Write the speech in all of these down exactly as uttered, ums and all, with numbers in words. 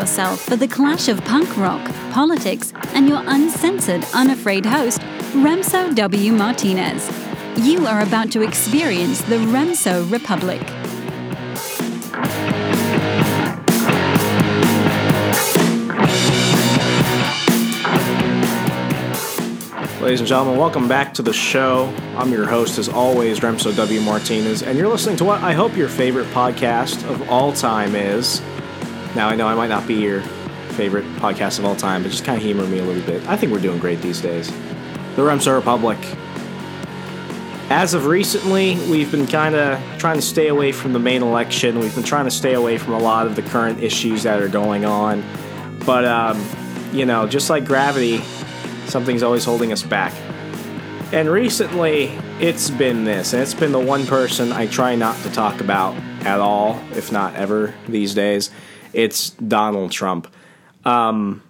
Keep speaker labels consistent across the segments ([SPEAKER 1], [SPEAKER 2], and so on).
[SPEAKER 1] yourself for the clash of punk rock, politics, and your uncensored, unafraid host, Remso W. Martinez. You are about to experience the Remso Republic.
[SPEAKER 2] Ladies and gentlemen, welcome back to the show. I'm your host, as always, Remso W. Martinez, and you're listening to what I hope your favorite podcast of all time is. Now, I know I might not be your favorite podcast of all time, but just kind of humor me a little bit. I think we're doing great these days. The Remso Republic. As of recently, we've been kind of trying to stay away from the main election. We've been trying to stay away from a lot of the current issues that are going on. But, um, you know, just like gravity, something's always holding us back. And recently, it's been this. And it's been the one person I try not to talk about at all, if not ever, these days. It's Donald Trump. Um,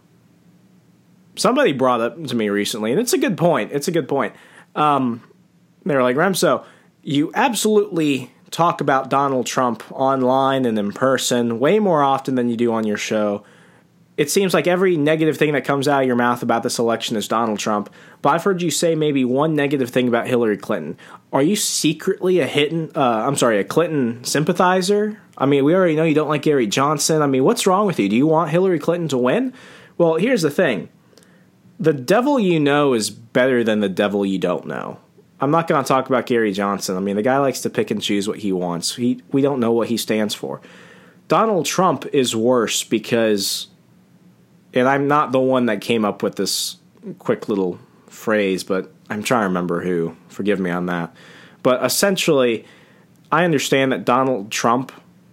[SPEAKER 2] somebody brought up to me recently, and it's a good point. It's a good point. Um, they were like, Remso, you absolutely talk about Donald Trump online and in person way more often than you do on your show. It seems like every negative thing that comes out of your mouth about this election is Donald Trump, but I've heard you say maybe one negative thing about Hillary Clinton. Are you secretly a Hinton, uh, I'm sorry, a Clinton sympathizer? I mean, we already know you don't like Gary Johnson. I mean, what's wrong with you? Do you want Hillary Clinton to win? Well, here's the thing. The devil you know is better than the devil you don't know. I'm not going to talk about Gary Johnson. I mean, the guy likes to pick and choose what he wants. He, we don't know what he stands for. Donald Trump is worse because... And I'm not the one that came up with this quick little phrase, but I'm trying to remember who. Forgive me on that. But essentially, I understand that Donald Trump,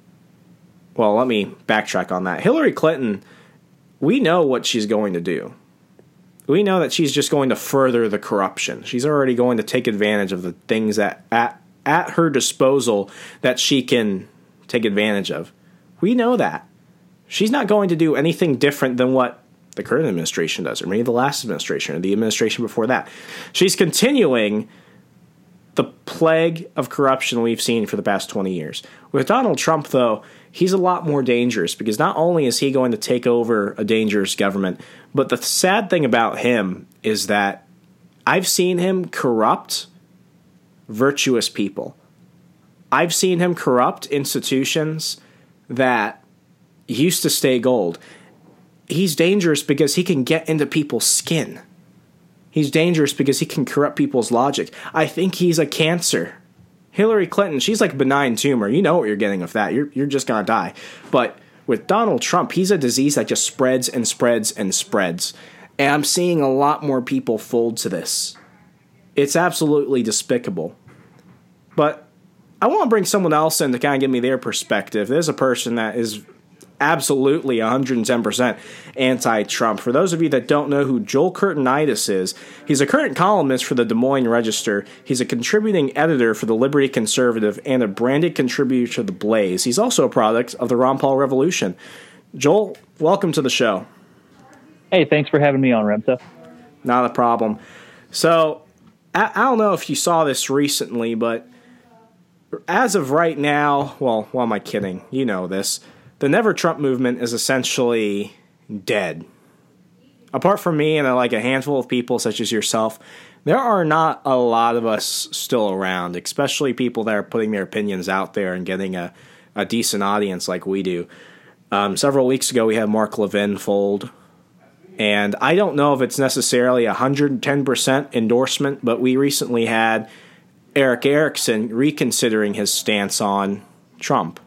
[SPEAKER 2] well, let me backtrack on that. Hillary Clinton, we know what she's going to do. We know that she's just going to further the corruption. She's already going to take advantage of the things that at, at her disposal that she can take advantage of. We know that. She's not going to do anything different than what the current administration does, or maybe the last administration, or the administration before that. She's continuing the plague of corruption we've seen for the past twenty years. With Donald Trump, though, he's a lot more dangerous, because not only is he going to take over a dangerous government, but the sad thing about him is that I've seen him corrupt virtuous people. I've seen him corrupt institutions that used to stay gold. He's dangerous because he can get into people's skin. He's dangerous because he can corrupt people's logic. I think he's a cancer. Hillary Clinton, she's like a benign tumor. You know what you're getting with that. You're, you're just going to die. But with Donald Trump, he's a disease that just spreads and spreads and spreads. And I'm seeing a lot more people fold to this. It's absolutely despicable. But I want to bring someone else in to kind of give me their perspective. There's a person that is absolutely one hundred ten percent anti-Trump. For those of you that don't know who Joel Curtinitis is, he's a current columnist for the Des Moines Register. He's a contributing editor for the Liberty Conservative and a branded contributor to the Blaze. He's also a product of the Ron Paul Revolution. Joel, welcome to the show.
[SPEAKER 3] Hey, thanks for having me on, Remso.
[SPEAKER 2] Not a problem. So, I, I don't know if you saw this recently, but as of right now, well, why am I kidding? You know this. The Never Trump movement is essentially dead. Apart from me and like a handful of people such as yourself, there are not a lot of us still around, especially people that are putting their opinions out there and getting a, a decent audience like we do. Um, several weeks ago, we had Mark Levin fold, and I don't know if it's necessarily a one hundred ten percent endorsement, but we recently had Eric Erickson reconsidering his stance on Trump.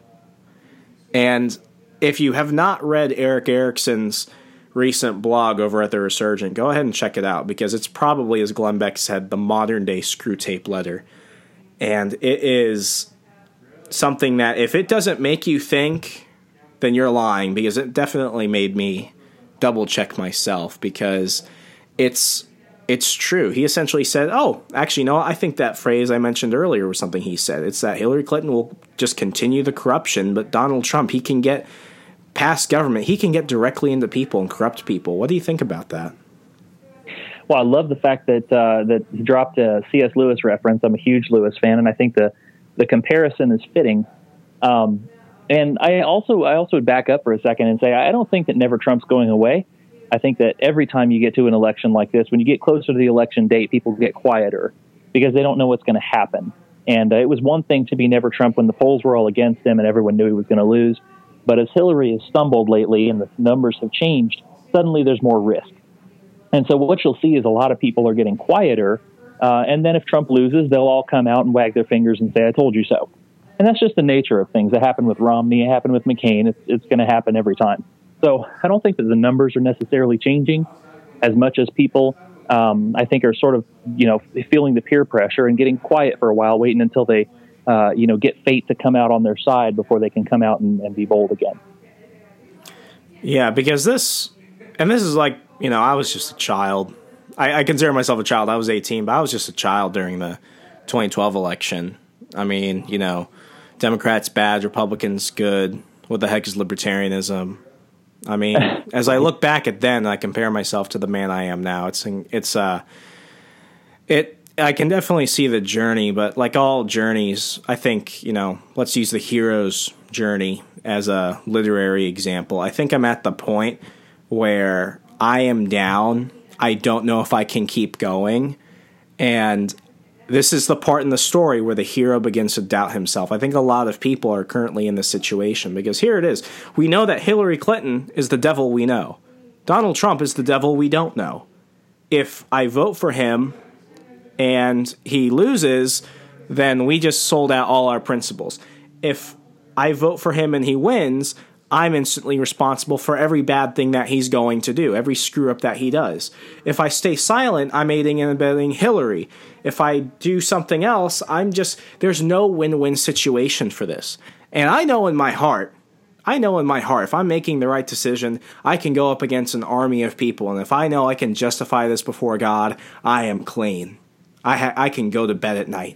[SPEAKER 2] And if you have not read Eric Erickson's recent blog over at The Resurgent, go ahead and check it out, because it's probably, as Glenn Beck said, the modern-day screw tape letter. And it is something that if it doesn't make you think, then you're lying, because it definitely made me double-check myself, because it's it's true. He essentially said, oh, actually, no, I think that phrase I mentioned earlier was something he said. It's that Hillary Clinton will just continue the corruption, but Donald Trump, he can get past government. He can get directly into people and corrupt people. What do you think about that?
[SPEAKER 3] Well, I love the fact that uh, that he dropped a C S Lewis reference. I'm a huge Lewis fan, and I think the, the comparison is fitting. Um, and I also I also would back up for a second and say I don't think that Never Trump's going away. I think that every time you get to an election like this, when you get closer to the election date, people get quieter because they don't know what's going to happen. And uh, it was one thing to be Never Trump when the polls were all against him and everyone knew he was going to lose. But as Hillary has stumbled lately and the numbers have changed, suddenly there's more risk. And so what you'll see is a lot of people are getting quieter. Uh, and then if Trump loses, they'll all come out and wag their fingers and say, I told you so. And that's just the nature of things. It happened with Romney. It happened with McCain. It's, it's going to happen every time. So I don't think that the numbers are necessarily changing as much as people, um, I think, are sort of, you know, feeling the peer pressure and getting quiet for a while, waiting until they, uh, you know, get fate to come out on their side before they can come out and, and be bold again.
[SPEAKER 2] Yeah, because this, and this is like, you know, I was just a child. I, I consider myself a child. I was eighteen, but I was just a child during the twenty twelve election. I mean, you know, Democrats bad, Republicans good. What the heck is libertarianism? I mean, as I look back at then, I compare myself to the man I am now. It's it's uh, it. I can definitely see the journey, but like all journeys, I think, you know, let's use the hero's journey as a literary example. I think I'm at the point where I am down. I don't know if I can keep going, and this is the part in the story where the hero begins to doubt himself. I think a lot of people are currently in this situation because here it is. We know that Hillary Clinton is the devil we know. Donald Trump is the devil we don't know. If I vote for him and he loses, then we just sold out all our principles. If I vote for him and he wins, I'm instantly responsible for every bad thing that he's going to do, every screw up that he does. If I stay silent, I'm aiding and abetting Hillary. If I do something else, I'm just, there's no win-win situation for this. And I know in my heart, I know in my heart, if I'm making the right decision, I can go up against an army of people. And if I know I can justify this before God, I am clean. I ha- I can go to bed at night.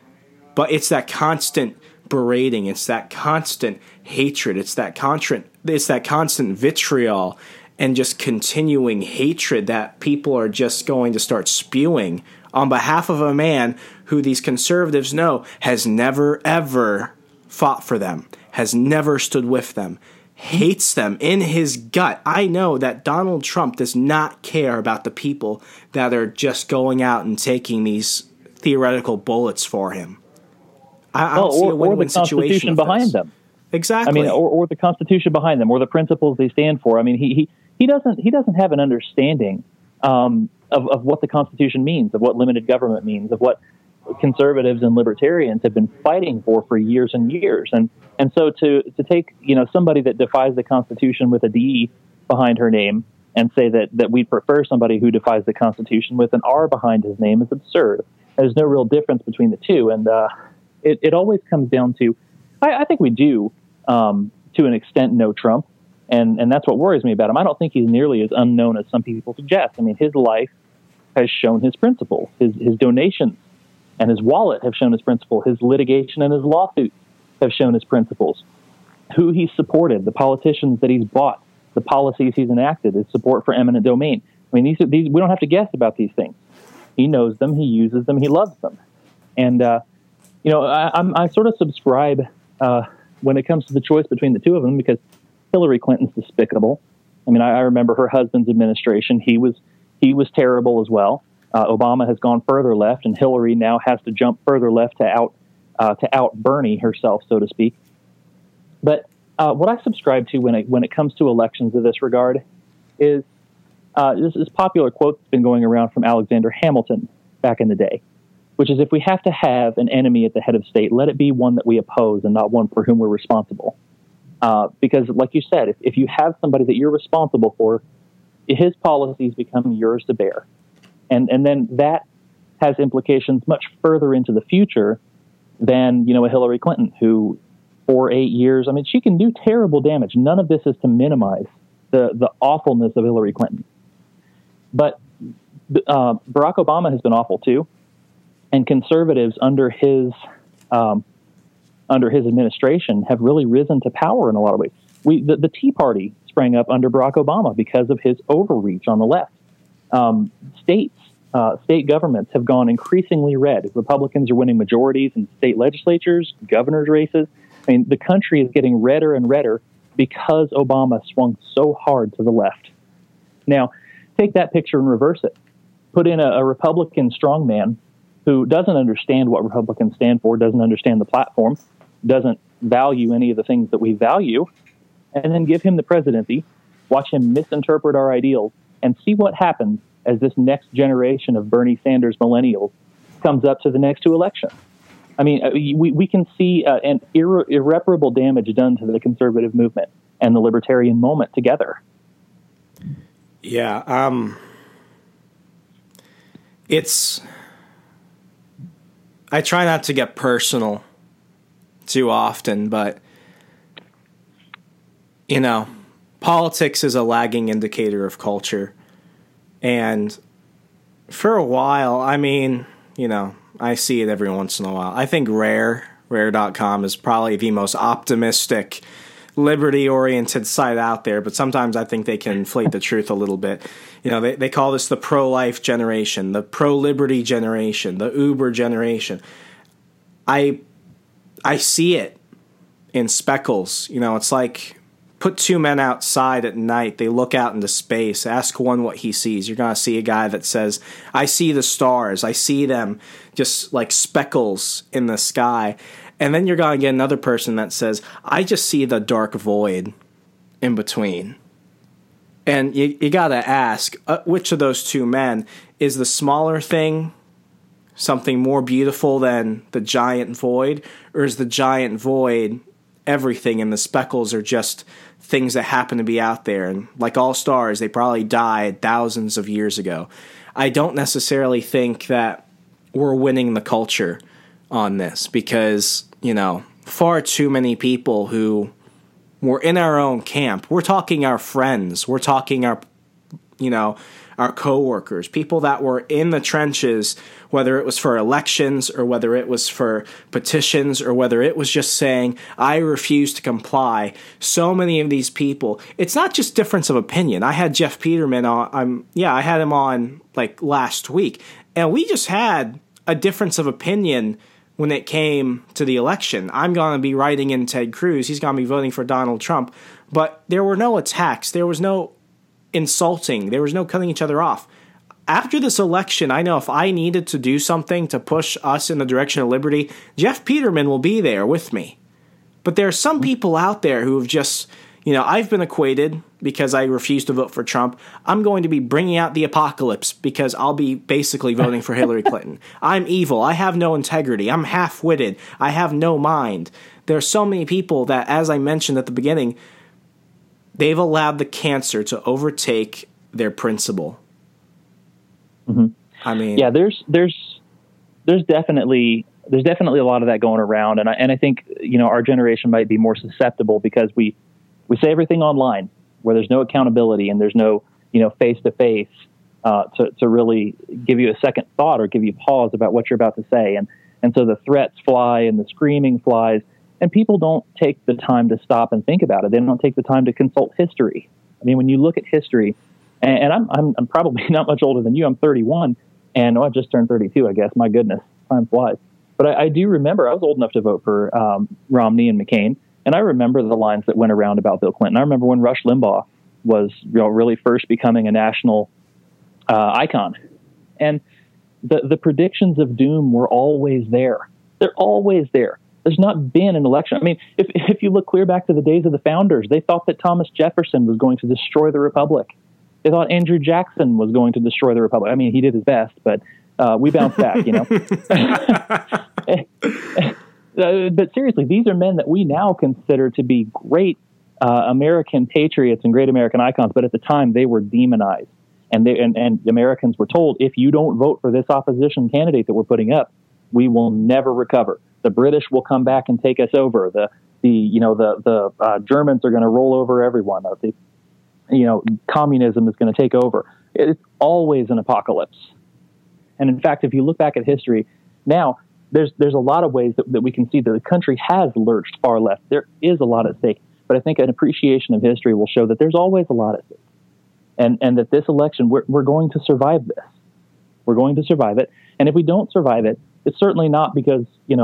[SPEAKER 2] But it's that constant berating, it's that constant hatred, it's that constant, it's that constant vitriol and just continuing hatred that people are just going to start spewing on behalf of a man who these conservatives know has never, ever fought for them, has never stood with them, hates them in his gut. I know that Donald Trump does not care about the people that are just going out and taking these theoretical bullets for him. I, I don't
[SPEAKER 3] well,
[SPEAKER 2] see
[SPEAKER 3] or,
[SPEAKER 2] a win-win
[SPEAKER 3] or the Constitution
[SPEAKER 2] situation
[SPEAKER 3] behind
[SPEAKER 2] this.
[SPEAKER 3] them.
[SPEAKER 2] Exactly.
[SPEAKER 3] I mean, or, or the Constitution behind them, or the principles they stand for. I mean, he he, he doesn't he doesn't have an understanding um, of of what the Constitution means, of what limited government means, of what conservatives and libertarians have been fighting for for years and years. And and so to to take you know somebody that defies the Constitution with a D behind her name and say that that we prefer somebody who defies the Constitution with an R behind his name is absurd. There's no real difference between the two, and uh, it it always comes down to. I, I think we do, um, to an extent, know Trump, and, and that's what worries me about him. I don't think he's nearly as unknown as some people suggest. I mean, his life has shown his principles. His, his donations and his wallet have shown his principle. His litigation and his lawsuits have shown his principles. Who he's supported, the politicians that he's bought, the policies he's enacted, his support for eminent domain. I mean, these, are, these we don't have to guess about these things. He knows them, he uses them, he loves them. And, uh, you know, I, I'm, I sort of subscribe... Uh, when it comes to the choice between the two of them, because Hillary Clinton's despicable. I mean, I, I remember her husband's administration. He was he was terrible as well. Uh, Obama has gone further left, and Hillary now has to jump further left to out uh, to out Bernie herself, so to speak. But uh, what I subscribe to when it when it comes to elections of this regard is uh, this is popular quote that's been going around from Alexander Hamilton back in the day, which is if we have to have an enemy at the head of state, let it be one that we oppose and not one for whom we're responsible. Uh, because, like you said, if, if you have somebody that you're responsible for, his policies become yours to bear. And and then that has implications much further into the future than, you know, a Hillary Clinton who, for eight years, I mean, she can do terrible damage. None of this is to minimize the, the awfulness of Hillary Clinton. But uh, Barack Obama has been awful, too. And conservatives under his um, under his administration have really risen to power in a lot of ways. We the, the Tea Party sprang up under Barack Obama because of his overreach on the left. Um, states, uh, state governments have gone increasingly red. Republicans are winning majorities in state legislatures, governors' races. I mean, the country is getting redder and redder because Obama swung so hard to the left. Now, take that picture and reverse it. Put in a, a Republican strongman who doesn't understand what Republicans stand for, doesn't understand the platform, doesn't value any of the things that we value, and then give him the presidency, watch him misinterpret our ideals, and see what happens as this next generation of Bernie Sanders millennials comes up to the next two elections. I mean, we, we can see uh, an irre- irreparable damage done to the conservative movement and the libertarian moment together.
[SPEAKER 2] Yeah. Um, it's, I try not to get personal too often, but, you know, politics is a lagging indicator of culture. And for a while, I mean, you know, I see it every once in a while. I think Rare, Rare dot com is probably the most optimistic, liberty-oriented site out there, but sometimes I think they can inflate the truth a little bit. You know, they, they call this the pro-life generation, the pro-liberty generation, the Uber generation. I I see it in speckles. You know, it's like put two men outside at night. They look out into space. Ask one what he sees. You're going to see a guy that says, I see the stars. I see them just like speckles in the sky. And then you're going to get another person that says, I just see the dark void in between. And you, you got to ask, uh, which of those two men is the smaller thing something more beautiful than the giant void? Or is the giant void everything and the speckles are just things that happen to be out there? And like all stars, they probably died thousands of years ago. I don't necessarily think that we're winning the culture on this because, you know, far too many people who were in our own camp, we're talking our friends, we're talking our, you know, our coworkers, people that were in the trenches, whether it was for elections or whether it was for petitions or whether it was just saying, I refuse to comply. So many of these people, it's not just difference of opinion. I had Jeff Peterman on, I'm, yeah, I had him on like last week, and we just had a difference of opinion when it came to the election. I'm going to be writing in Ted Cruz. He's going to be voting for Donald Trump. But there were no attacks. There was no insulting. There was no cutting each other off. After this election, I know if I needed to do something to push us in the direction of liberty, Jeff Peterman will be there with me. But there are some people out there who have just, you know, I've been acquitted because I refuse to vote for Trump. I'm going to be bringing out the apocalypse because I'll be basically voting for Hillary Clinton. I'm evil. I have no integrity. I'm half-witted. I have no mind. There are so many people that, as I mentioned at the beginning, they've allowed the cancer to overtake their principle.
[SPEAKER 3] Mm-hmm.
[SPEAKER 2] I mean,
[SPEAKER 3] yeah, there's there's there's definitely there's definitely a lot of that going around, and I and I think you know our generation might be more susceptible because we we say everything online where there's no accountability and there's no you know face to face to to really give you a second thought or give you pause about what you're about to say, and and so the threats fly and the screaming flies. And people don't take the time to stop and think about it. They don't take the time to consult history. I mean, when you look at history, and, and I'm, I'm I'm probably not much older than you. I'm thirty-one, and oh, I just turned thirty-two, I guess. My goodness, time flies. But I, I do remember I was old enough to vote for um, Romney and McCain, and I remember the lines that went around about Bill Clinton. I remember when Rush Limbaugh was you know, really first becoming a national uh, icon. And the, the predictions of doom were always there. They're always there. There's not been an election. I mean, if if you look clear back to the days of the founders, they thought that Thomas Jefferson was going to destroy the republic. They thought Andrew Jackson was going to destroy the republic. I mean, he did his best, but uh, we bounced back, you know. But seriously, these are men that we now consider to be great uh, American patriots and great American icons, but at the time they were demonized. And, they, and, and Americans were told, if you don't vote for this opposition candidate that we're putting up, we will never recover. The British will come back and take us over. The the you know the the uh, Germans are going to roll over everyone. Uh, the, you know communism is going to take over. It's always an apocalypse. And in fact, if you look back at history, now there's there's a lot of ways that, that we can see that the country has lurched far left. There is a lot at stake, but I think an appreciation of history will show that there's always a lot at stake, and and that this election we're we're going to survive this. We're going to survive it, and if we don't survive it, it's certainly not because you know.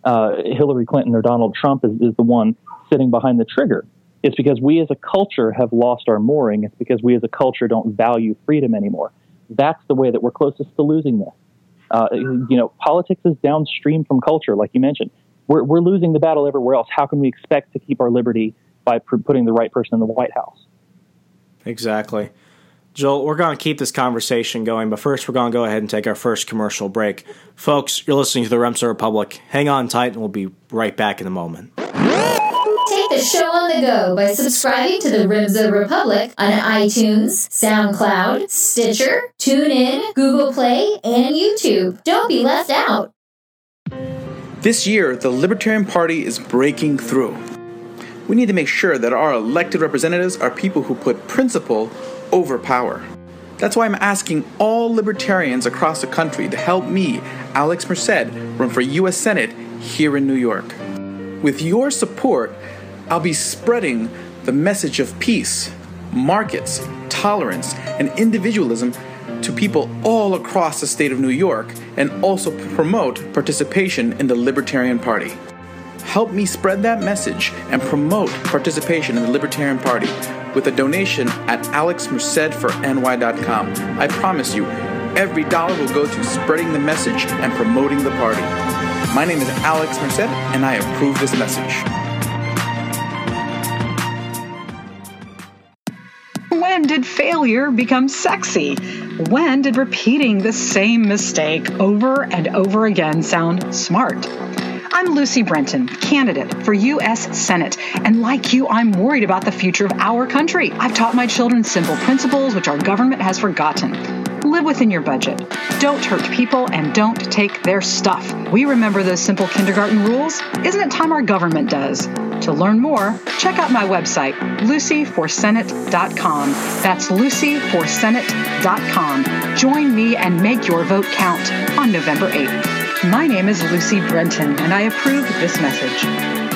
[SPEAKER 3] uh, Hillary Clinton or Donald Trump is, is the one sitting behind the trigger. It's because we as a culture have lost our mooring. It's because we as a culture don't value freedom anymore. That's the way that we're closest to losing this. Uh, you know, politics is downstream from culture, like you mentioned. We're, we're losing the battle everywhere else. How can we expect to keep our liberty by pr- putting the right person in the White House?
[SPEAKER 2] Exactly. Joel, we're going to keep this conversation going, but first we're going to go ahead and take our first commercial break. Folks, you're listening to the Remso Republic. Hang on tight, and we'll be right back in a moment.
[SPEAKER 4] Take the show on the go by subscribing to the Remso Republic on iTunes, SoundCloud, Stitcher, TuneIn, Google Play, and YouTube. Don't be left out.
[SPEAKER 5] This year, the Libertarian Party is breaking through. We need to make sure that our elected representatives are people who put principle over power. That's why I'm asking all libertarians across the country to help me, Alex Merced, run for U S Senate here in New York. With your support, I'll be spreading the message of peace, markets, tolerance, and individualism to people all across the state of New York, and also promote participation in the Libertarian Party. Help me spread that message and promote participation in the Libertarian Party with a donation at alex merced for n y dot com. I promise you, every dollar will go to spreading the message and promoting the party. My name is Alex Merced, and I approve this message.
[SPEAKER 6] When did failure become sexy? When did repeating the same mistake over and over again sound smart? I'm Lucy Brenton, candidate for U S Senate, and like you, I'm worried about the future of our country. I've taught my children simple principles which our government has forgotten. Live within your budget. Don't hurt people and don't take their stuff. We remember those simple kindergarten rules. Isn't it time our government does? To learn more, check out my website, lucy for senate dot com. That's lucy for senate dot com. Join me and make your vote count on November eighth. My name is Lucy Brenton, and I approve this message.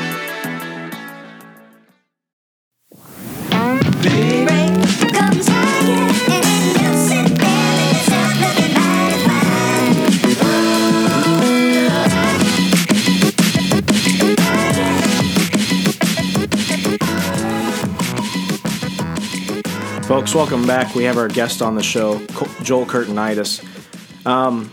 [SPEAKER 2] Folks, welcome back. We have our guest on the show, Joel Curtinitis. Um,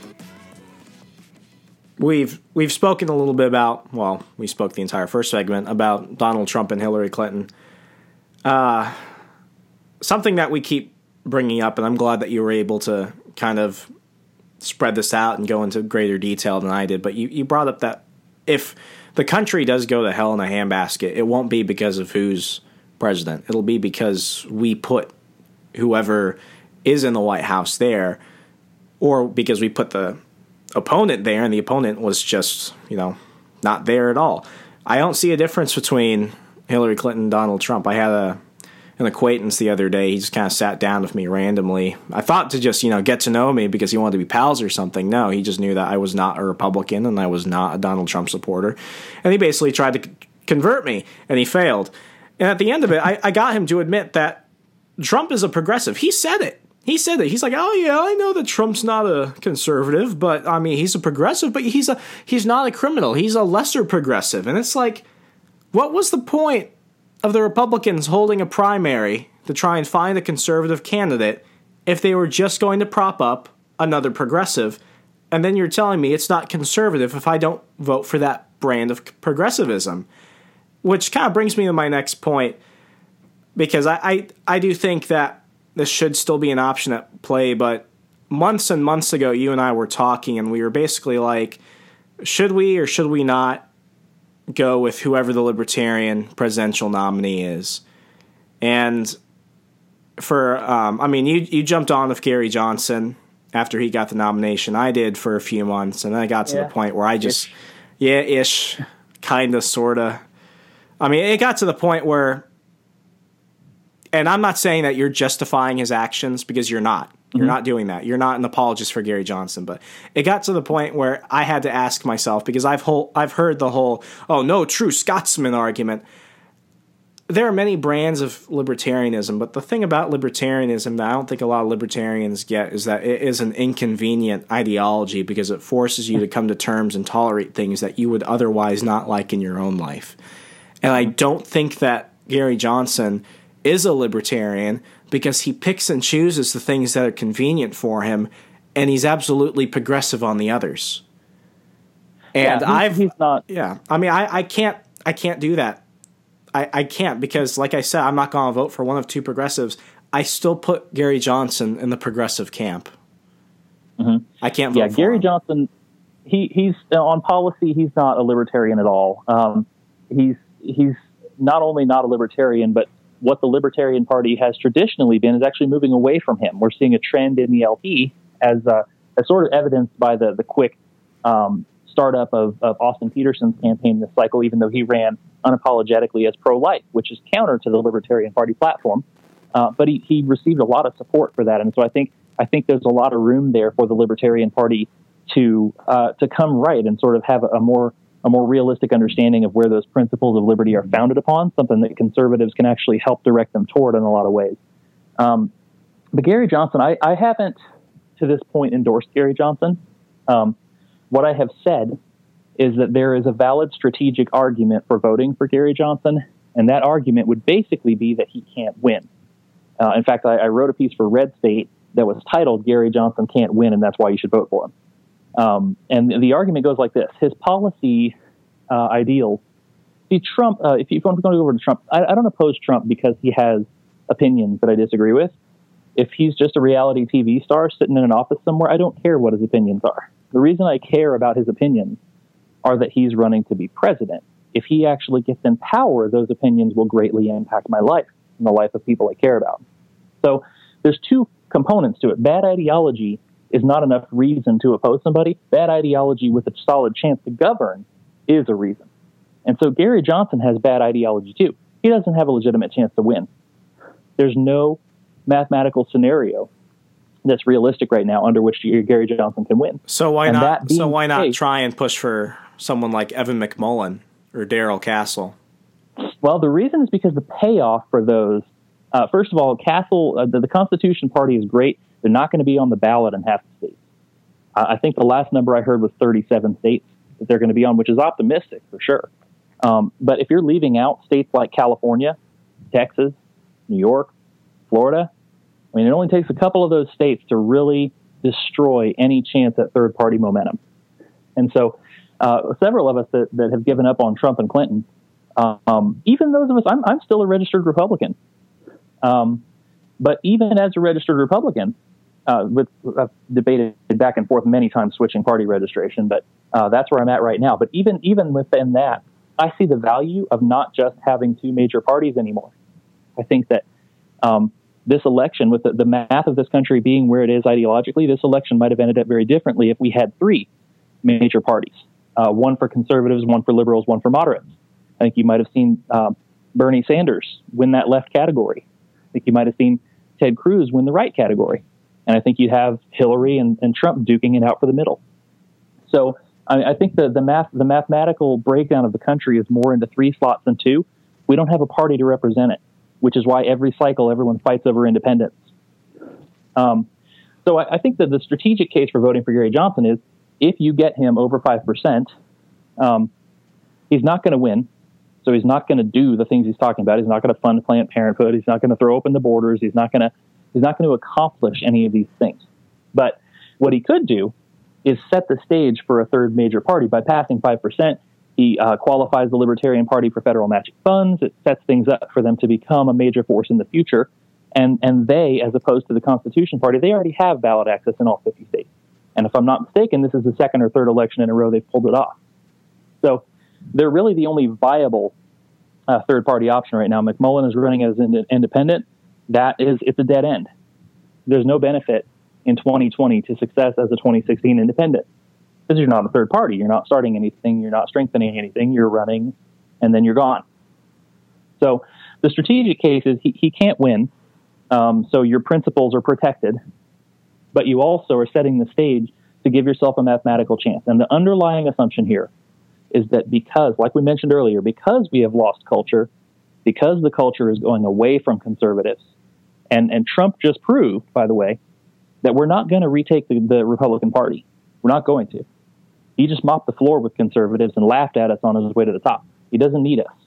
[SPEAKER 2] we've we've spoken a little bit about, well, we spoke the entire first segment about Donald Trump and Hillary Clinton. Uh, something that we keep bringing up, and I'm glad that you were able to kind of spread this out and go into greater detail than I did, but you, you brought up that if the country does go to hell in a handbasket, it won't be because of who's president. It'll be because we put whoever is in the White House there, or because we put the opponent there and the opponent was just, you know, not there at all. I don't see a difference between Hillary Clinton and Donald Trump. I had a an acquaintance the other day. He just kind of sat down with me randomly. I thought to just, you know, get to know me because he wanted to be pals or something. No, he just knew that I was not a Republican and I was not a Donald Trump supporter. And he basically tried to c- convert me, and he failed. And at the end of it, I, I got him to admit that Trump is a progressive. He said it. He said it. He's like, oh, yeah, I know that Trump's not a conservative, but, I mean, he's a progressive, but he's a he's not a criminal. He's a lesser progressive. And it's like, what was the point of the Republicans holding a primary to try and find a conservative candidate if they were just going to prop up another progressive? And then you're telling me it's not conservative if I don't vote for that brand of progressivism. Which kind of brings me to my next point, because I, I, I do think that this should still be an option at play, but months and months ago, you and I were talking, and we were basically like, should we or should we not go with whoever the Libertarian presidential nominee is? And for, um, I mean, you, you jumped on with Gary Johnson after he got the nomination. I did for a few months, and then I got to yeah. the point where I just, ish. yeah, ish, kind of, sort of. I mean, it got to the point where, and I'm not saying that you're justifying his actions, because you're not. You're mm-hmm. not doing that. You're not an apologist for Gary Johnson. But it got to the point where I had to ask myself, because I've whole, I've heard the whole, oh, no, true Scotsman argument. there are many brands of libertarianism, but the thing about libertarianism that I don't think a lot of libertarians get is that it is an inconvenient ideology because it forces you to come to terms and tolerate things that you would otherwise not like in your own life. And I don't think that Gary Johnson is a libertarian because he picks and chooses the things that are convenient for him, and he's absolutely progressive on the others. And
[SPEAKER 3] yeah, he's,
[SPEAKER 2] I've
[SPEAKER 3] he's not.
[SPEAKER 2] Yeah, I mean, I, I can't I can't do that. I, I can't because, like I said, I'm not going to vote for one of two progressives. I still put Gary Johnson in the progressive camp.
[SPEAKER 3] Mm-hmm.
[SPEAKER 2] I can't vote
[SPEAKER 3] yeah,
[SPEAKER 2] for
[SPEAKER 3] Gary
[SPEAKER 2] him.
[SPEAKER 3] Johnson, he he's uh, on policy. He's not a libertarian at all. Um, he's he's not only not a libertarian, but what the Libertarian Party has traditionally been is actually moving away from him. We're seeing a trend in the L P as uh, as sort of evidenced by the the quick um, startup of, of Austin Peterson's campaign this cycle, even though he ran unapologetically as pro-life, which is counter to the Libertarian Party platform. Uh, but he, he received a lot of support for that. And so I think I think there's a lot of room there for the Libertarian Party to uh, to come right and sort of have a, a more a more realistic understanding of where those principles of liberty are founded upon, something that conservatives can actually help direct them toward in a lot of ways. Um, but Gary Johnson, I, I haven't to this point endorsed Gary Johnson. Um, what I have said is that there is a valid strategic argument for voting for Gary Johnson, and that argument would basically be that he can't win. Uh, in fact, I, I wrote a piece for Red State that was titled "Gary Johnson Can't Win, and That's Why You Should Vote for Him." Um, and the argument goes like this. His policy uh, ideals. See, Trump, uh, if, you, if you want to go over to Trump, I, I don't oppose Trump because he has opinions that I disagree with. If he's just a reality T V star sitting in an office somewhere, I don't care what his opinions are. The reason I care about his opinions are that he's running to be president. If he actually gets in power, those opinions will greatly impact my life and the life of people I care about. So there's two components to it. Bad ideology is not enough reason to oppose somebody. Bad ideology with a solid chance to govern is a reason. And so Gary Johnson has bad ideology too. He doesn't have a legitimate chance to win. There's no mathematical scenario that's realistic right now under which Gary Johnson can win.
[SPEAKER 2] So why
[SPEAKER 3] and
[SPEAKER 2] not? So why not
[SPEAKER 3] case,
[SPEAKER 2] try and push for someone like Evan McMullin or Darrell Castle?
[SPEAKER 3] Well, the reason is because the payoff for those. Uh, first of all, Castle, uh, the, the Constitution Party is great. They're not going to be on the ballot in half the states. Uh, I think the last number I heard was thirty-seven states that they're going to be on, which is optimistic for sure. Um, but if you're leaving out states like California, Texas, New York, Florida, I mean, it only takes a couple of those states to really destroy any chance at third-party momentum. And so uh, several of us that, that have given up on Trump and Clinton, um, even those of us, I'm, I'm still a registered Republican. Um, but even as a registered Republican, uh, with I've debated back and forth many times switching party registration, but uh, that's where I'm at right now. But even even within that, I see the value of not just having two major parties anymore. I think that um, this election, with the, the math of this country being where it is ideologically, this election might have ended up very differently if we had three major parties, uh, one for conservatives, one for liberals, one for moderates. I think you might have seen uh, Bernie Sanders win that left category. I think you might have seen Ted Cruz win the right category. And I think you'd have Hillary and, and Trump duking it out for the middle. So I, I think the the math the mathematical breakdown of the country is more into three slots than two. We don't have a party to represent it, which is why every cycle everyone fights over independence. Um, so I, I think that the strategic case for voting for Gary Johnson is if you get him over five percent, um, he's not going to win. So he's not going to do the things he's talking about. He's not going to fund Planned Parenthood. He's not going to throw open the borders. He's not going to he's not going to accomplish any of these things. But what he could do is set the stage for a third major party by passing five percent. He uh, qualifies the Libertarian Party for federal matching funds. It sets things up for them to become a major force in the future. And and they, as opposed to the Constitution Party, they already have ballot access in all fifty states. And if I'm not mistaken, this is the second or third election in a row they've pulled it off. So they're really the only viable uh, third-party option right now. McMullin is running as an independent. That is, it's a dead end. There's no benefit in twenty twenty to success as a twenty sixteen independent because you're not a third party. You're not starting anything. You're not strengthening anything. You're running, and then you're gone. So the strategic case is he, he can't win, um, so your principles are protected, but you also are setting the stage to give yourself a mathematical chance. And the underlying assumption here is that because, like we mentioned earlier, because we have lost culture, because the culture is going away from conservatives. And, and Trump just proved, by the way, that we're not going to retake the, the Republican Party. We're not going to. He just mopped the floor with conservatives and laughed at us on his way to the top. He doesn't need us.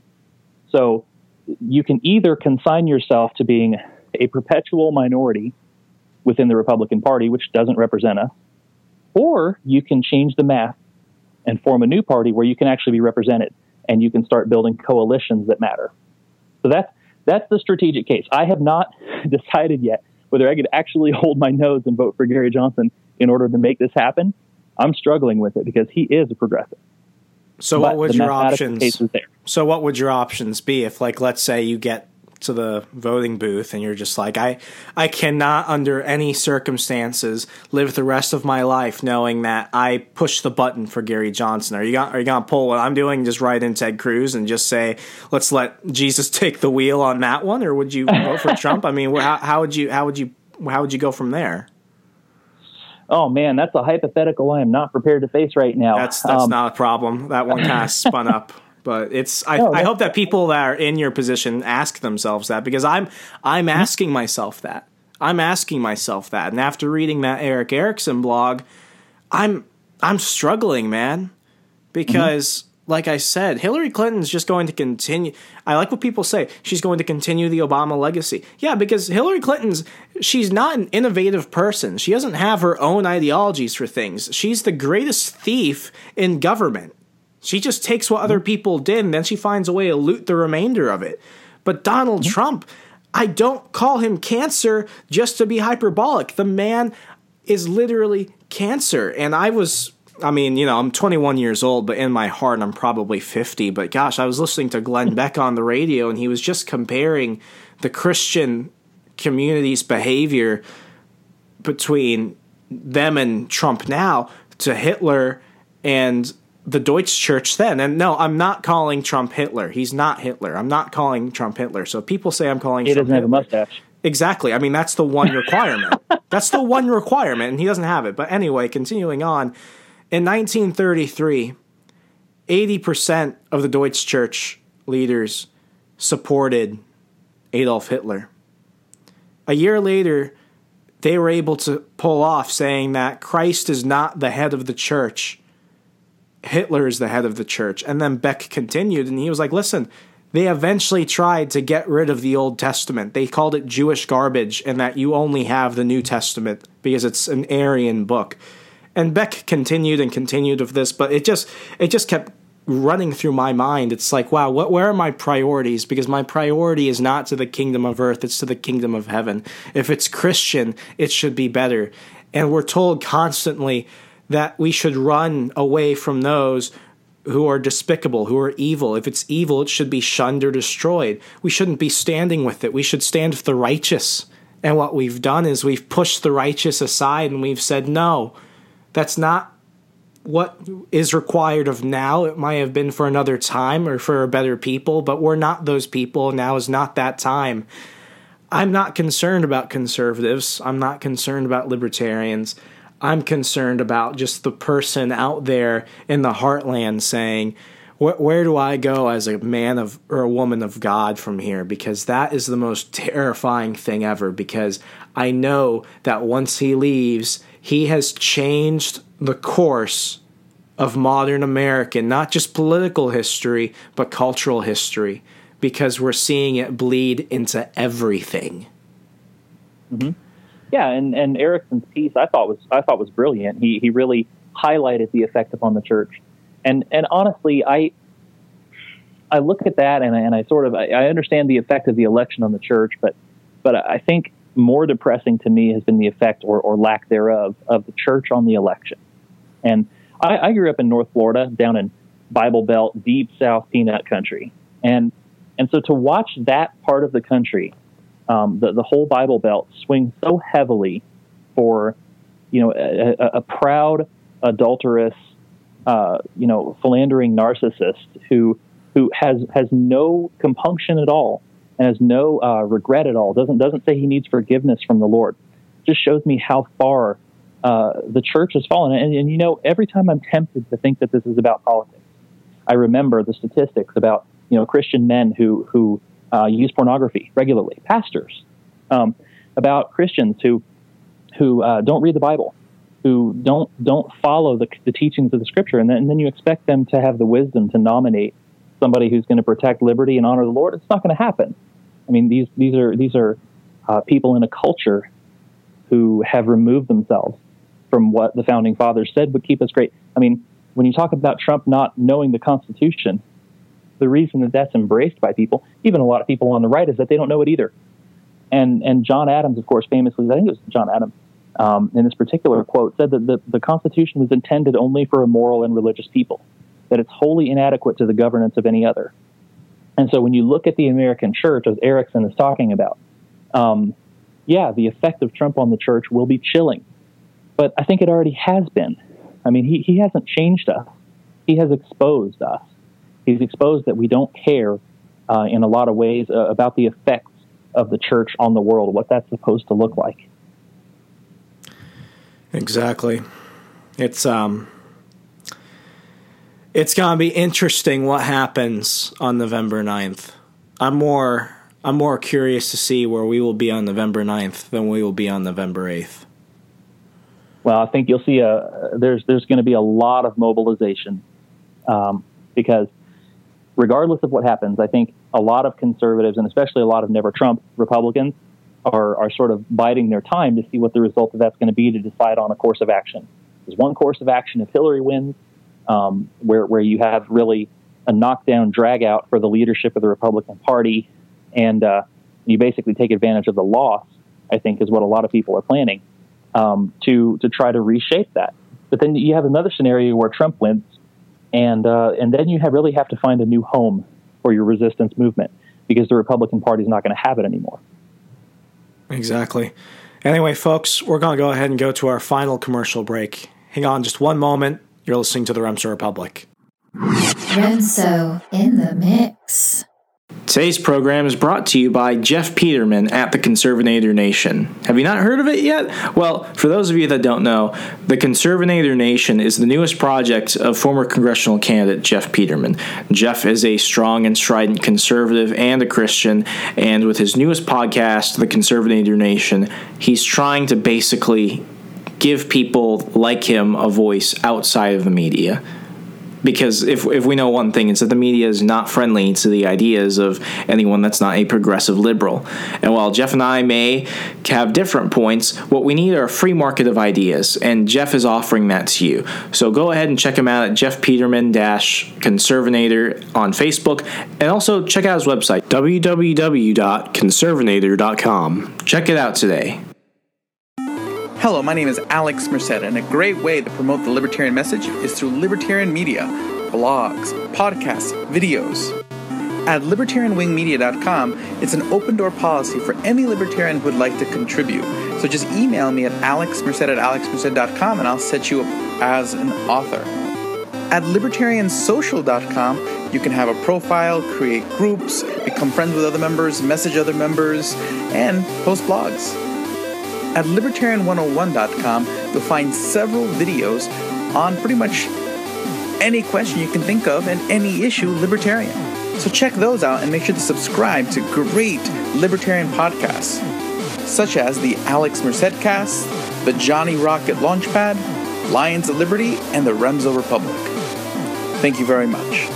[SPEAKER 3] So you can either consign yourself to being a perpetual minority within the Republican Party, which doesn't represent us, or you can change the math and form a new party where you can actually be represented and you can start building coalitions that matter. So that's, that's the strategic case. I have not decided yet whether I could actually hold my nose and vote for Gary Johnson in order to make this happen. I'm struggling with it because he is a progressive.
[SPEAKER 2] So
[SPEAKER 3] But
[SPEAKER 2] what would
[SPEAKER 3] the
[SPEAKER 2] your
[SPEAKER 3] mathematical
[SPEAKER 2] options?
[SPEAKER 3] case is there.
[SPEAKER 2] So what would your options be if, like, let's say you get to the voting booth and you're just like, I, I cannot under any circumstances live the rest of my life knowing that I pushed the button for Gary Johnson. Are you gonna, are you gonna pull what I'm doing, just write in Ted Cruz and just say, let's let Jesus take the wheel on that one? Or would you vote for Trump? I mean, how, how would you, how would you, how would you go from there?
[SPEAKER 3] Oh man, that's a hypothetical I am not prepared to face right now.
[SPEAKER 2] That's that's
[SPEAKER 3] Um,
[SPEAKER 2] not a problem. That one kind of spun up, but it's. I,
[SPEAKER 3] No,
[SPEAKER 2] I
[SPEAKER 3] that-
[SPEAKER 2] hope that people that are in your position ask themselves that, because I'm I'm asking myself that. I'm asking myself that, and after reading that Eric Erickson blog, I'm I'm struggling, man, because. Like I said, Hillary Clinton's just going to continue. I like what people say. She's going to continue the Obama legacy. Yeah, because Hillary Clinton's, she's not an innovative person. She doesn't have her own ideologies for things. She's the greatest thief in government. She just takes what other people did, and then she finds a way to loot the remainder of it. But Donald Trump, I don't call him cancer just to be hyperbolic. The man is literally cancer. And I was... I mean, you know, I'm twenty-one years old, but in my heart, I'm probably fifty. But gosh, I was listening to Glenn Beck on the radio, and he was just comparing the Christian community's behavior between them and Trump now to Hitler and the Deutsche Church then. And no, I'm not calling Trump Hitler. He's not Hitler. I'm not calling Trump Hitler. So people say I'm calling
[SPEAKER 3] he
[SPEAKER 2] Trump
[SPEAKER 3] doesn't have a
[SPEAKER 2] Hitler.
[SPEAKER 3] mustache.
[SPEAKER 2] Exactly. I mean, that's the one requirement. That's the one requirement, and he doesn't have it. But anyway, continuing on. In nineteen thirty-three, eighty percent of the Deutsche Church leaders supported Adolf Hitler. A year later, they were able to pull off saying that Christ is not the head of the church. Hitler is the head of the church. And then Beck continued, and he was like, listen, they eventually tried to get rid of the Old Testament. They called it Jewish garbage, and that you only have the New Testament because it's an Aryan book. And Beck continued and continued of this, but it just it just kept running through my mind. It's like, wow, what, where are my priorities? Because my priority is not to the kingdom of earth, it's to the kingdom of heaven. If it's Christian, it should be better. And we're told constantly that we should run away from those who are despicable, who are evil. If it's evil, it should be shunned or destroyed. We shouldn't be standing with it. We should stand with the righteous. And what we've done is we've pushed the righteous aside and we've said, no, that's not what is required of now. It might have been for another time or for a better people, but we're not those people. Now is not that time. I'm not concerned about conservatives. I'm not concerned about libertarians. I'm concerned about just the person out there in the heartland saying, where do I go as a man of or a woman of God from here? Because that is the most terrifying thing ever, because I know that once he leaves, he has changed the course of modern American, not just political history, but cultural history, because we're seeing it bleed into everything.
[SPEAKER 3] Mm-hmm. Yeah, and, and Erickson's piece I thought was I thought was brilliant. He he really highlighted the effect upon the church. And and honestly, I I look at that and I, and I sort of I, I understand the effect of the election on the church, but but I think more depressing to me has been the effect or, or lack thereof of the church on the election. And I, I grew up in North Florida, down in Bible Belt, deep South peanut country, and and so to watch that part of the country, um, the the whole Bible Belt swing so heavily for, you know, a, a, a proud, adulterous, uh, you know, philandering narcissist who who has has no compunction at all and has no uh, regret at all. Doesn't doesn't say he needs forgiveness from the Lord. Just shows me how far uh, the church has fallen. And, and you know, every time I'm tempted to think that this is about politics, I remember the statistics about you know, Christian men who who uh, use pornography regularly, pastors, um, about Christians who who uh, don't read the Bible, who don't don't follow the, the teachings of the Scripture, and then, and then you expect them to have the wisdom to nominate somebody who's going to protect liberty and honor the Lord. It's not going to happen. I mean, these these are these are uh, people in a culture who have removed themselves from what the founding fathers said would keep us great. I mean, when you talk about Trump not knowing the Constitution, the reason that that's embraced by people, even a lot of people on the right, is that they don't know it either. And and John Adams, of course, famously, I think it was John Adams, um, in this particular quote, said that the, the Constitution was intended only for a moral and religious people, that it's wholly inadequate to the governance of any other. And so when you look at the American church, as Erickson is talking about, um, yeah, the effect of Trump on the church will be chilling. But I think it already has been. I mean, he, he hasn't changed us. He has exposed us. He's exposed that we don't care uh, in a lot of ways uh, about the effects of the church on the world, what that's supposed to look like.
[SPEAKER 2] Exactly. It's um, it's gonna be interesting what happens on November ninth. I'm more I'm more curious to see where we will be on November ninth than we will be on November eighth.
[SPEAKER 3] Well, I think you'll see a there's there's going to be a lot of mobilization um, because regardless of what happens, I think a lot of conservatives and especially a lot of Never Trump Republicans are are sort of biding their time to see what the result of that's going to be to decide on a course of action. There's one course of action if Hillary wins, um, where where you have really a knockdown, drag out for the leadership of the Republican Party, and uh, you basically take advantage of the loss. I think is what a lot of people are planning. Um, to to try to reshape that. But then you have another scenario where Trump wins, and uh, and then you have really have to find a new home for your resistance movement because the Republican Party is not going to have it anymore.
[SPEAKER 2] Exactly. Anyway, folks, we're going to go ahead and go to our final commercial break. Hang on just one moment. You're listening to the Remso Republic.
[SPEAKER 4] Remso in the mix.
[SPEAKER 2] Today's program is brought to you by Jeff Peterman at the Conservinator Nation. Have you not heard of it yet? Well, for those of you that don't know, the Conservinator Nation is the newest project of former congressional candidate Jeff Peterman. Jeff is a strong and strident conservative and a Christian, and with his newest podcast, The Conservinator Nation, he's trying to basically give people like him a voice outside of the media. Because if if we know one thing, it's that the media is not friendly to the ideas of anyone that's not a progressive liberal. And while Jeff and I may have different points, what we need are a free market of ideas, and Jeff is offering that to you. So go ahead and check him out at Jeff Peterman Conservinator on Facebook, and also check out his website, w w w dot conservinator dot com. Check it out today.
[SPEAKER 5] Hello, my name is Alex Merced, and a great way to promote the libertarian message is through libertarian media, blogs, podcasts, videos. At libertarian wing media dot com, it's an open-door policy for any libertarian who would like to contribute. So just email me at alexmerced at alexmerced dot com, and I'll set you up as an author. At libertarian social dot com, you can have a profile, create groups, become friends with other members, message other members, and post blogs. At libertarian one oh one dot com, you'll find several videos on pretty much any question you can think of and any issue libertarian. So check those out and make sure to subscribe to great libertarian podcasts, such as the Alex Merced Cast, the Johnny Rocket Launchpad, Lions of Liberty, and the Remso Republic. Thank you very much.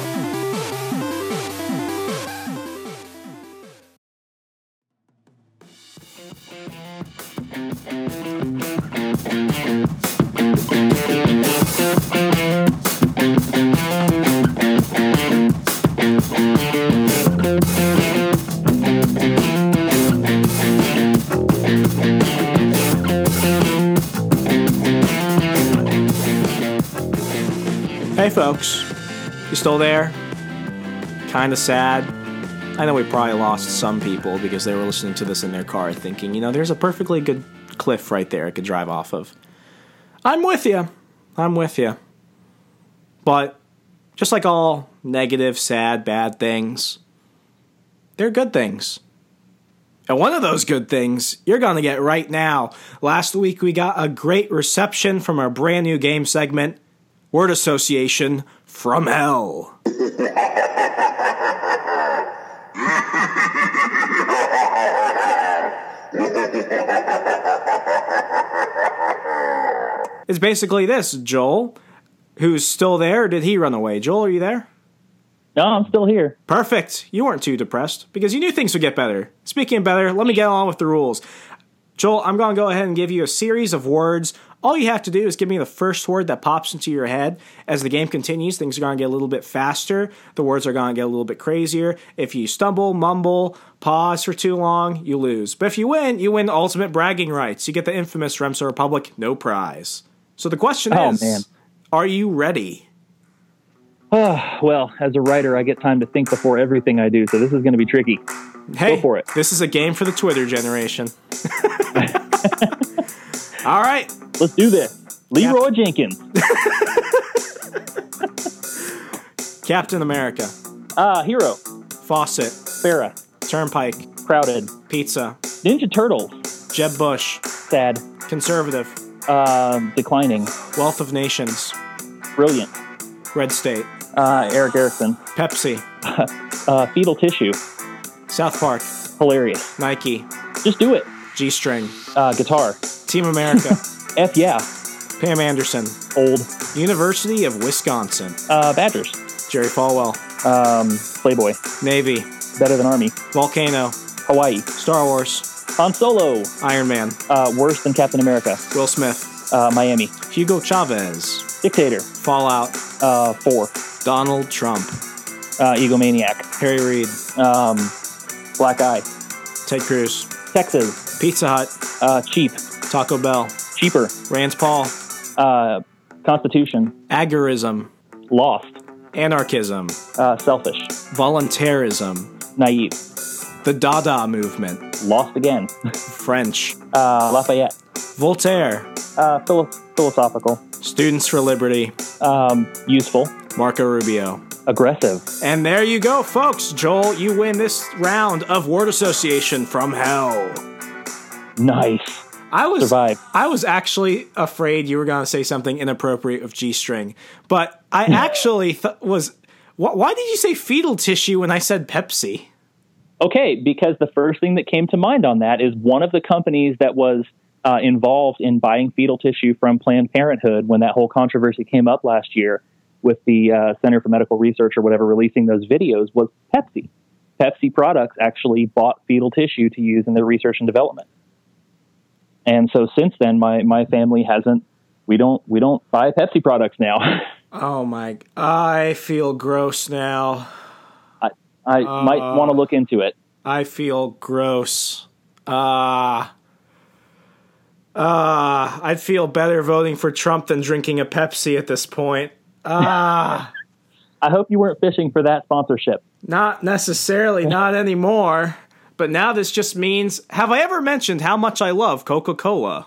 [SPEAKER 2] Hey folks, you still there? Kinda sad. I know we probably lost some people because they were listening to this in their car thinking, you know, there's a perfectly good cliff right there I could drive off of. I'm with you. I'm with you. But just like all negative, sad, bad things, they're good things. And one of those good things you're going to get right now. Last week we got a great reception from our brand new game segment, Word Association from Hell. It's basically this, Joel, who's still there, or did he run away? Joel, are you there?
[SPEAKER 3] No, I'm still here.
[SPEAKER 2] Perfect. You weren't too depressed because you knew things would get better. Speaking of better, let me get on with the rules. Joel, I'm going to go ahead and give you a series of words. All you have to do is give me the first word that pops into your head. As the game continues, things are going to get a little bit faster. The words are going to get a little bit crazier. If you stumble, mumble, pause for too long, you lose. But if you win, you win ultimate bragging rights. You get the infamous Remso Republic no prize. So the question
[SPEAKER 3] oh,
[SPEAKER 2] is,
[SPEAKER 3] man.
[SPEAKER 2] Are you ready?
[SPEAKER 3] Oh, well, as a writer, I get time to think before everything I do, so this is going to be tricky.
[SPEAKER 2] Hey,
[SPEAKER 3] Go for it.
[SPEAKER 2] This is a game for the Twitter generation. All right.
[SPEAKER 3] Let's do this. Leroy
[SPEAKER 2] Cap-
[SPEAKER 3] Jenkins.
[SPEAKER 2] Captain America.
[SPEAKER 3] Ah, Hero.
[SPEAKER 2] Faucet.
[SPEAKER 3] Farrah.
[SPEAKER 2] Turnpike.
[SPEAKER 3] Crowded.
[SPEAKER 2] Pizza.
[SPEAKER 3] Ninja Turtles.
[SPEAKER 2] Jeb Bush.
[SPEAKER 3] Sad.
[SPEAKER 2] Conservative.
[SPEAKER 3] Um, declining.
[SPEAKER 2] Wealth of Nations.
[SPEAKER 3] Brilliant.
[SPEAKER 2] Red State.
[SPEAKER 3] Uh, Eric Erickson.
[SPEAKER 2] Pepsi.
[SPEAKER 3] uh, fetal tissue.
[SPEAKER 2] South Park.
[SPEAKER 3] Hilarious.
[SPEAKER 2] Nike.
[SPEAKER 3] Just do it.
[SPEAKER 2] G-string.
[SPEAKER 3] Uh, guitar.
[SPEAKER 2] Team America.
[SPEAKER 3] F yeah.
[SPEAKER 2] Pam Anderson.
[SPEAKER 3] Old.
[SPEAKER 2] University of Wisconsin.
[SPEAKER 3] Uh, Badgers.
[SPEAKER 2] Jerry Falwell.
[SPEAKER 3] Um, Playboy.
[SPEAKER 2] Navy.
[SPEAKER 3] Better than Army.
[SPEAKER 2] Volcano.
[SPEAKER 3] Hawaii.
[SPEAKER 2] Star Wars.
[SPEAKER 3] Han Solo.
[SPEAKER 2] Iron Man.
[SPEAKER 3] Uh, worse than Captain America.
[SPEAKER 2] Will Smith.
[SPEAKER 3] Uh, Miami.
[SPEAKER 2] Hugo Chavez.
[SPEAKER 3] Dictator.
[SPEAKER 2] Fallout.
[SPEAKER 3] Uh, four.
[SPEAKER 2] Donald Trump.
[SPEAKER 3] Uh, Egomaniac.
[SPEAKER 2] Harry Reid.
[SPEAKER 3] Um, Black Eye.
[SPEAKER 2] Ted Cruz.
[SPEAKER 3] Texas.
[SPEAKER 2] Pizza Hut.
[SPEAKER 3] Uh, cheap.
[SPEAKER 2] Taco Bell.
[SPEAKER 3] Cheaper.
[SPEAKER 2] Rand Paul.
[SPEAKER 3] Uh, Constitution.
[SPEAKER 2] Agorism.
[SPEAKER 3] Lost.
[SPEAKER 2] Anarchism.
[SPEAKER 3] Uh, selfish.
[SPEAKER 2] Voluntarism.
[SPEAKER 3] Naive.
[SPEAKER 2] The Dada movement.
[SPEAKER 3] Lost again.
[SPEAKER 2] French.
[SPEAKER 3] Uh, Lafayette.
[SPEAKER 2] Voltaire.
[SPEAKER 3] Uh, philo- philosophical.
[SPEAKER 2] Students for Liberty.
[SPEAKER 3] Um, useful.
[SPEAKER 2] Marco Rubio.
[SPEAKER 3] Aggressive.
[SPEAKER 2] And there you go, folks. Joel, you win this round of word association from hell.
[SPEAKER 3] Nice.
[SPEAKER 2] I was
[SPEAKER 3] Survive.
[SPEAKER 2] I was actually afraid you were going to say something inappropriate of G-string, but I actually th- was. Wh- why did you say fetal tissue when I said Pepsi?
[SPEAKER 3] Okay, because the first thing that came to mind on that is one of the companies that was uh, involved in buying fetal tissue from Planned Parenthood when that whole controversy came up last year with the uh, Center for Medical Research or whatever releasing those videos was Pepsi. Pepsi products actually bought fetal tissue to use in their research and development. And so since then, my, my family hasn't, we don't, we don't buy Pepsi products now.
[SPEAKER 2] Oh my, I feel gross now.
[SPEAKER 3] I, I
[SPEAKER 2] uh,
[SPEAKER 3] might want to look into it.
[SPEAKER 2] I feel gross. Ah. Uh, uh, I'd feel better voting for Trump than drinking a Pepsi at this point. Ah.
[SPEAKER 3] I hope you weren't fishing for that sponsorship.
[SPEAKER 2] Not necessarily, not anymore. But now this just means, have I ever mentioned how much I love Coca-Cola?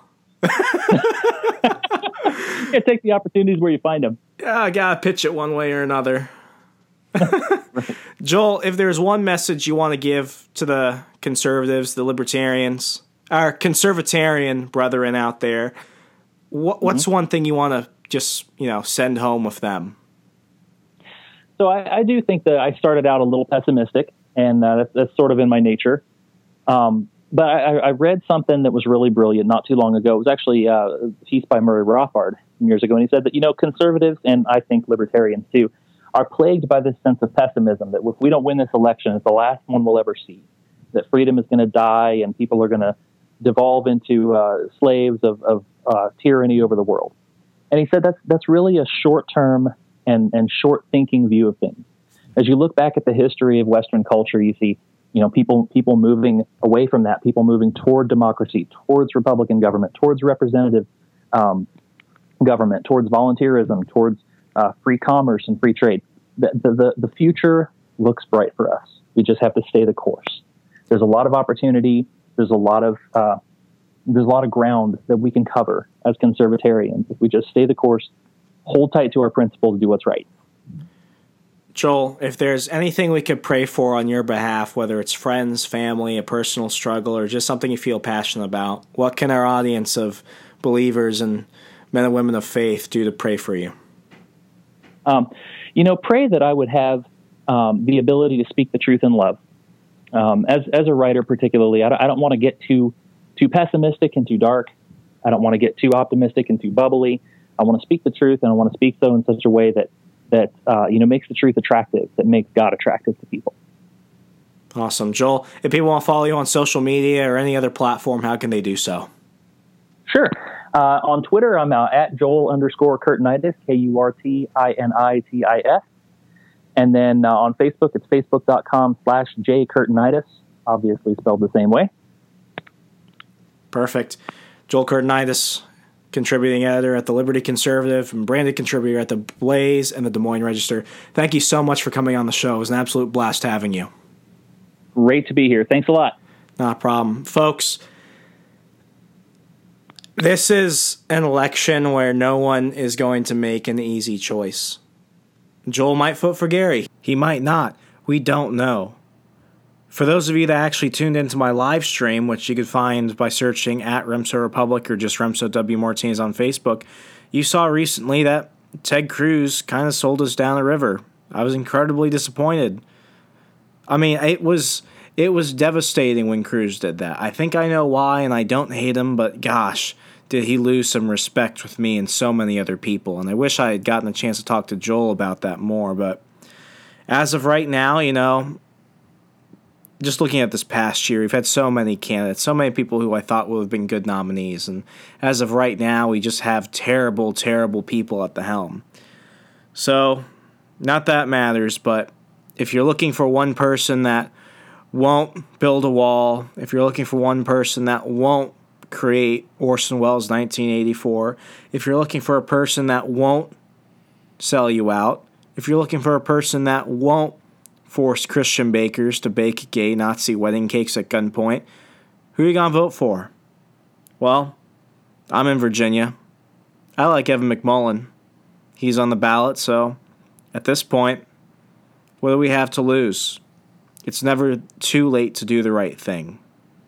[SPEAKER 3] Yeah, take the opportunities where you find them.
[SPEAKER 2] Yeah, I gotta pitch it one way or another. Right. Joel, if there's one message you want to give to the conservatives, the libertarians, our conservatarian brethren out there, what, what's mm-hmm. one thing you want to just, you know, send home with them?
[SPEAKER 3] So I, I do think that I started out a little pessimistic, and uh, that's, that's sort of in my nature. Um, but I, I read something that was really brilliant not too long ago. It was actually uh, a piece by Murray Rothbard years ago, and he said that, you know, conservatives, and I think libertarians too, are plagued by this sense of pessimism, that if we don't win this election, it's the last one we'll ever see, that freedom is going to die and people are going to devolve into uh, slaves of, of uh, tyranny over the world. And he said that's, that's really a short-term and, and short-thinking view of things. As you look back at the history of Western culture, you see, you know, people people moving away from that, people moving toward democracy, towards Republican government, towards representative um, government, towards volunteerism, towards uh, free commerce and free trade. The, the the future looks bright for us. We just have to stay the course. There's a lot of opportunity. There's a lot of uh, there's a lot of ground that we can cover as conservatarians if we just stay the course, hold tight to our principles, do what's right.
[SPEAKER 2] Joel, if there's anything we could pray for on your behalf, whether it's friends, family, a personal struggle, or just something you feel passionate about, what can our audience of believers and men and women of faith do to pray for you?
[SPEAKER 3] Um, you know, pray that I would have um, the ability to speak the truth in love. Um, as as a writer, particularly, I don't, I don't want to get too too pessimistic and too dark. I don't want to get too optimistic and too bubbly. I want to speak the truth, and I want to speak so in such a way that that uh, you know makes the truth attractive, that makes God attractive to people.
[SPEAKER 2] Awesome. Joel, if people want to follow you on social media or any other platform, how can they do so?
[SPEAKER 3] Sure. Uh, on Twitter, I'm uh, at Joel underscore Kurtinitis, K U R T I N I T I S. And then uh, on Facebook, it's facebook.com slash J Kurtinitis, obviously spelled the same way.
[SPEAKER 2] Perfect. Joel Kurtinitis, contributing editor at the Liberty Conservative and branded contributor at the Blaze and the Des Moines Register. Thank you so much for coming on the show. It was an absolute blast having you.
[SPEAKER 3] Great to be here. Thanks a lot.
[SPEAKER 2] Not a problem. Folks, this is an election where no one is going to make an easy choice. Joel might vote for Gary. He might not. We don't know. For those of you that actually tuned into my live stream, which you could find by searching at Remso Republic or just Remso W. Martinez on Facebook, you saw recently that Ted Cruz kind of sold us down the river. I was incredibly disappointed. I mean, it was it was devastating when Cruz did that. I think I know why, and I don't hate him, but gosh, did he lose some respect with me and so many other people. And I wish I had gotten a chance to talk to Joel about that more. But as of right now, you know, just looking at this past year, we've had so many candidates, so many people who I thought would have been good nominees. And as of right now, we just have terrible, terrible people at the helm. So, not that matters, but if you're looking for one person that won't build a wall, if you're looking for one person that won't create Orson Welles' nineteen eighty-four, if you're looking for a person that won't sell you out, if you're looking for a person that won't force Christian bakers to bake gay Nazi wedding cakes at gunpoint, who are you going to vote for? Well, I'm in Virginia. I like Evan McMullin. He's on the ballot, so at this point, what do we have to lose? It's never too late to do the right thing.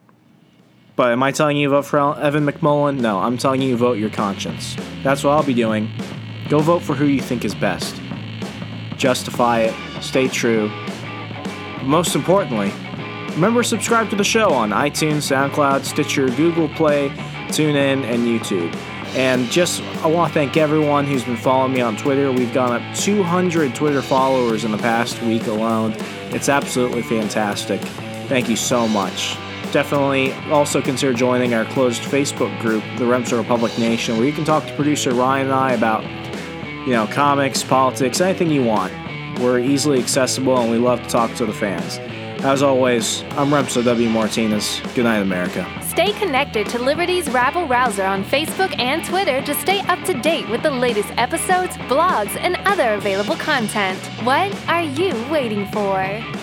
[SPEAKER 2] But am I telling you to vote for Evan McMullin? No, I'm telling you to vote your conscience. That's what I'll be doing. Go vote for who you think is best. Justify it. Stay true. Most importantly, remember to subscribe to the show on iTunes, SoundCloud, Stitcher, Google Play, TuneIn, and YouTube. And just, I want to thank everyone who's been following me on Twitter. We've gone up two hundred Twitter followers in the past week alone. It's absolutely fantastic. Thank you so much. Definitely also consider joining our closed Facebook group, the Remso Republic Nation, where you can talk to producer Ryan and I about, you know, comics, politics, anything you want. We're easily accessible, and we love to talk to the fans. As always, I'm Remso W. Martinez. Good night, America.
[SPEAKER 7] Stay connected to Liberty's Rabble Rouser on Facebook and Twitter to stay up to date with the latest episodes, blogs, and other available content. What are you waiting for?